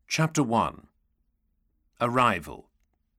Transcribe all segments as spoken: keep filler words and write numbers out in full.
Chapter one. Arrival.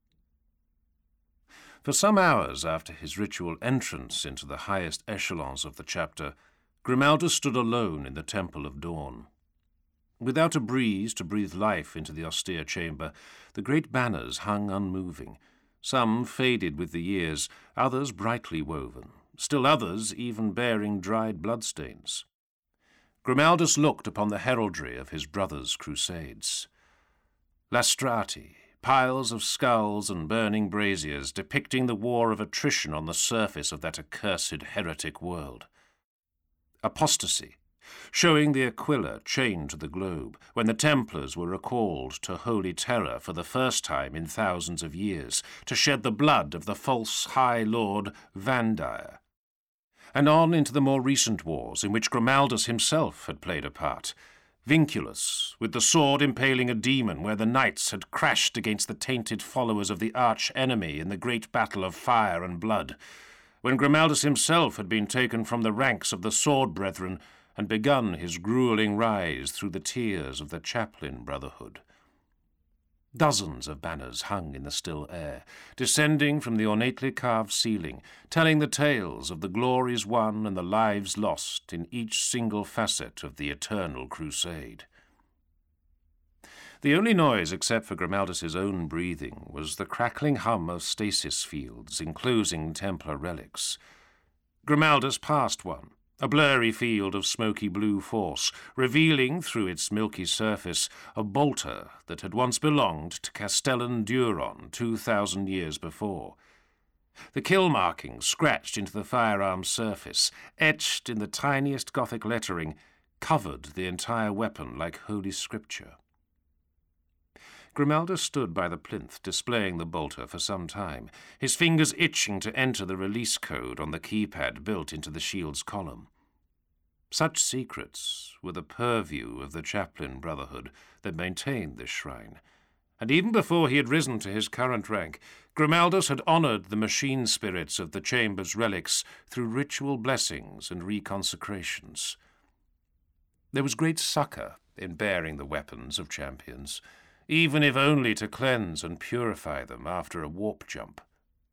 For some hours after his ritual entrance into the highest echelons of the chapter, Grimaldus stood alone in the Temple of Dawn. Without a breeze to breathe life into the austere chamber, the great banners hung unmoving, some faded with the years, others brightly woven, still others even bearing dried bloodstains. Grimaldus looked upon the heraldry of his brother's crusades. Lastrati, piles of skulls and burning braziers depicting the war of attrition on the surface of that accursed heretic world. Apostasy, showing the Aquila chained to the globe, when the Templars were recalled to holy terror for the first time in thousands of years, to shed the blood of the false High Lord Vandire. And on into the more recent wars in which Grimaldus himself had played a part. Vinculus, with the sword impaling a demon where the knights had crashed against the tainted followers of the arch-enemy in the great battle of fire and blood, when Grimaldus himself had been taken from the ranks of the sword brethren and begun his gruelling rise through the tears of the chaplain brotherhood. Dozens of banners hung in the still air, descending from the ornately carved ceiling, telling the tales of the glories won and the lives lost in each single facet of the eternal crusade. The only noise except for Grimaldus's own breathing was the crackling hum of stasis fields enclosing Templar relics. Grimaldus passed one, a blurry field of smoky blue force, revealing through its milky surface a bolter that had once belonged to Castellan Duron two thousand years before. The kill markings scratched into the firearm's surface, etched in the tiniest Gothic lettering, covered the entire weapon like Holy Scripture. Grimaldus stood by the plinth, displaying the bolter for some time, his fingers itching to enter the release code on the keypad built into the shield's column. Such secrets were the purview of the chaplain brotherhood that maintained this shrine, and even before he had risen to his current rank, Grimaldus had honoured the machine spirits of the chamber's relics through ritual blessings and reconsecrations. There was great succour in bearing the weapons of champions, even if only to cleanse and purify them after a warp jump.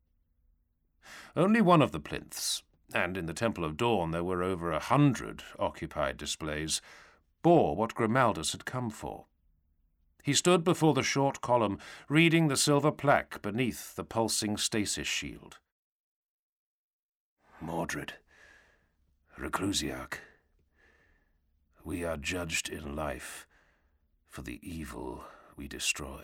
Only one of the plinths, and in the Temple of Dawn there were over a hundred occupied displays, bore what Grimaldus had come for. He stood before the short column, reading the silver plaque beneath the pulsing stasis shield. Mordred, Reclusiarch, we are judged in life for the evil we destroy.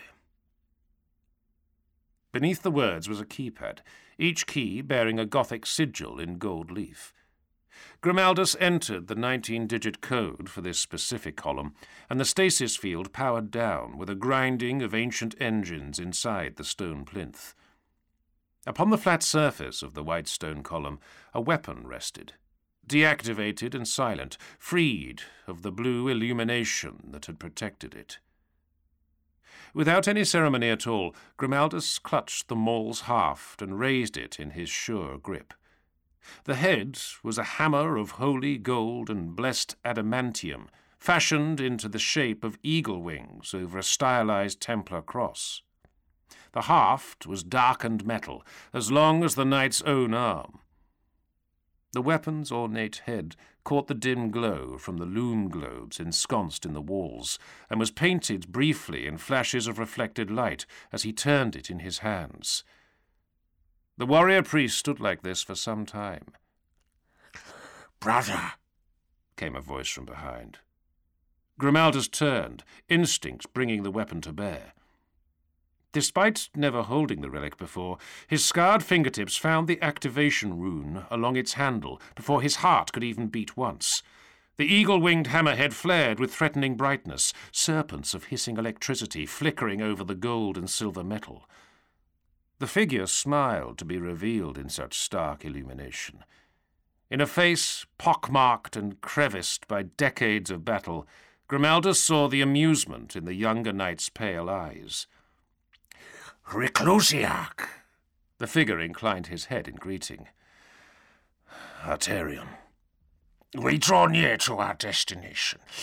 Beneath the words was a keypad, each key bearing a Gothic sigil in gold leaf. Grimaldus entered the nineteen-digit code for this specific column, and the stasis field powered down with a grinding of ancient engines inside the stone plinth. Upon the flat surface of the white stone column, a weapon rested, deactivated and silent, freed of the blue illumination that had protected it. Without any ceremony at all, Grimaldus clutched the maul's haft and raised it in his sure grip. The head was a hammer of holy gold and blessed adamantium, fashioned into the shape of eagle wings over a stylized Templar cross. The haft was darkened metal, as long as the knight's own arm. The weapon's ornate head caught the dim glow from the loom globes ensconced in the walls, and was painted briefly in flashes of reflected light as he turned it in his hands. The warrior priest stood like this for some time. "Brother," came a voice from behind. Grimaldus turned, instinct bringing the weapon to bear. Despite never holding the relic before, his scarred fingertips found the activation rune along its handle before his heart could even beat once. The eagle-winged hammerhead flared with threatening brightness, serpents of hissing electricity flickering over the gold and silver metal. The figure smiled to be revealed in such stark illumination. In a face pockmarked and creviced by decades of battle, Grimaldus saw the amusement in the younger knight's pale eyes. "Reclusiarch!" The figure inclined his head in greeting. "Arterion." "We draw near to our destination.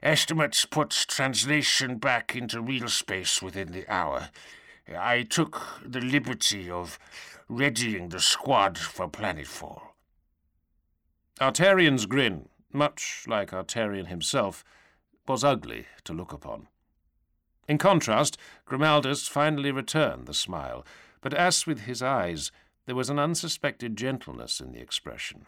Estimates puts translation back into real space within the hour. I took the liberty of readying the squad for planetfall. Artarian's grin, much like Artarian himself, was ugly to look upon. In contrast, Grimaldus finally returned the smile, but as with his eyes, there was an unsuspected gentleness in the expression.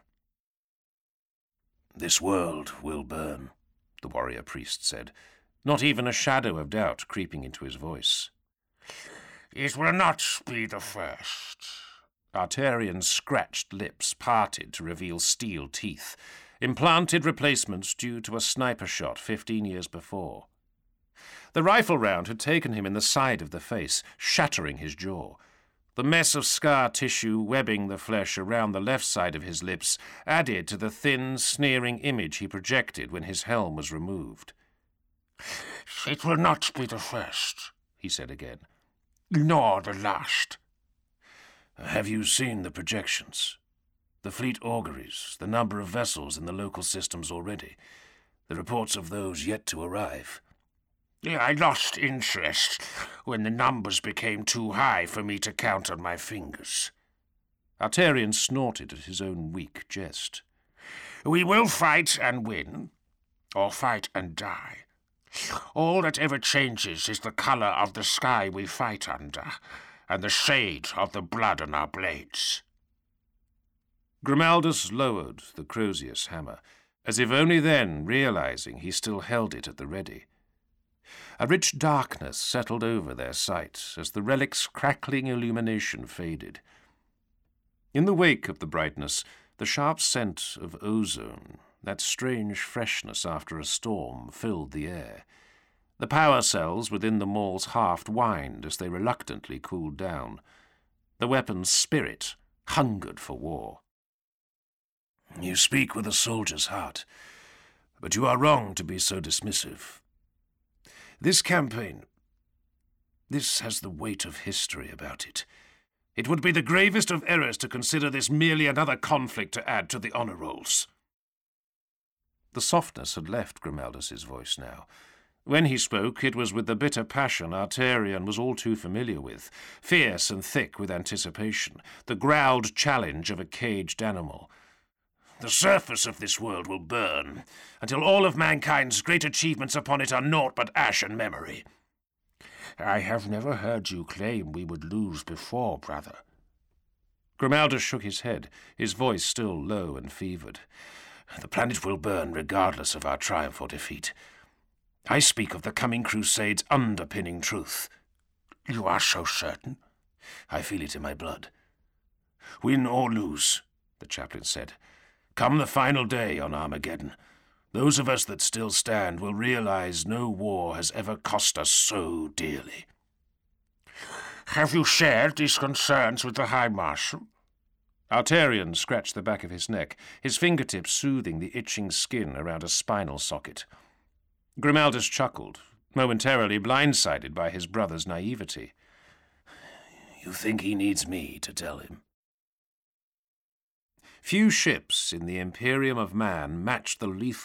"This world will burn," the warrior priest said, not even a shadow of doubt creeping into his voice. "It will not be the first." Artarian's scratched lips parted to reveal steel teeth, implanted replacements due to a sniper shot fifteen years before. The rifle round had taken him in the side of the face, shattering his jaw. The mess of scar tissue webbing the flesh around the left side of his lips added to the thin, sneering image he projected when his helm was removed. "It will not be the first," he said again, "nor the last." "Have you seen the projections? The fleet auguries, the number of vessels in the local systems already, the reports of those yet to arrive?" "I lost interest when the numbers became too high for me to count on my fingers." Artarian snorted at his own weak jest. "We will fight and win, or fight and die. All that ever changes is the colour of the sky we fight under, and the shade of the blood on our blades." Grimaldus lowered the Crozius hammer, as if only then realizing he still held it at the ready. A rich darkness settled over their sight as the relic's crackling illumination faded. In the wake of the brightness, the sharp scent of ozone, that strange freshness after a storm, filled the air. The power cells within the mall's haft whined as they reluctantly cooled down. The weapon's spirit hungered for war. "You speak with a soldier's heart, but you are wrong to be so dismissive. This campaign, this has the weight of history about it. It would be the gravest of errors to consider this merely another conflict to add to the honor rolls." The softness had left Grimaldus's voice now. When he spoke, it was with the bitter passion Artarian was all too familiar with, fierce and thick with anticipation, the growled challenge of a caged animal. "The surface of this world will burn, until all of mankind's great achievements upon it are naught but ash and memory." "I have never heard you claim we would lose before, brother." Grimaldus shook his head, his voice still low and fevered. "The planet will burn regardless of our triumph or defeat. I speak of the coming Crusade's underpinning truth." "You are so certain?" "I feel it in my blood. Win or lose," the chaplain said, "come the final day on Armageddon, those of us that still stand will realize no war has ever cost us so dearly." "Have you shared these concerns with the High Marshal?" Artarian scratched the back of his neck, his fingertips soothing the itching skin around a spinal socket. Grimaldus chuckled, momentarily blindsided by his brother's naivety. "You think he needs me to tell him?" Few ships in the Imperium of Man matched the lethal